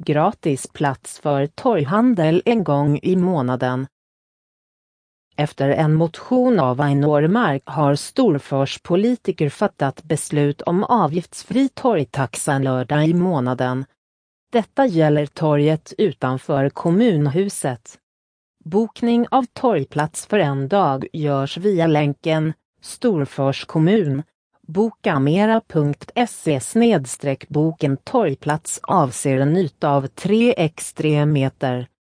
gratis plats för torghandel en gång i månaden. Efter en motion av Ain Ormark har Storfors politiker fattat beslut om avgiftsfri torgtaxa en lördag i månaden. Detta gäller torget utanför kommunhuset. Bokning av torgplats för en dag görs via länken Storfors kommun. Bokamera.se/boken torgplats avser en yta av 3 x 3 meter.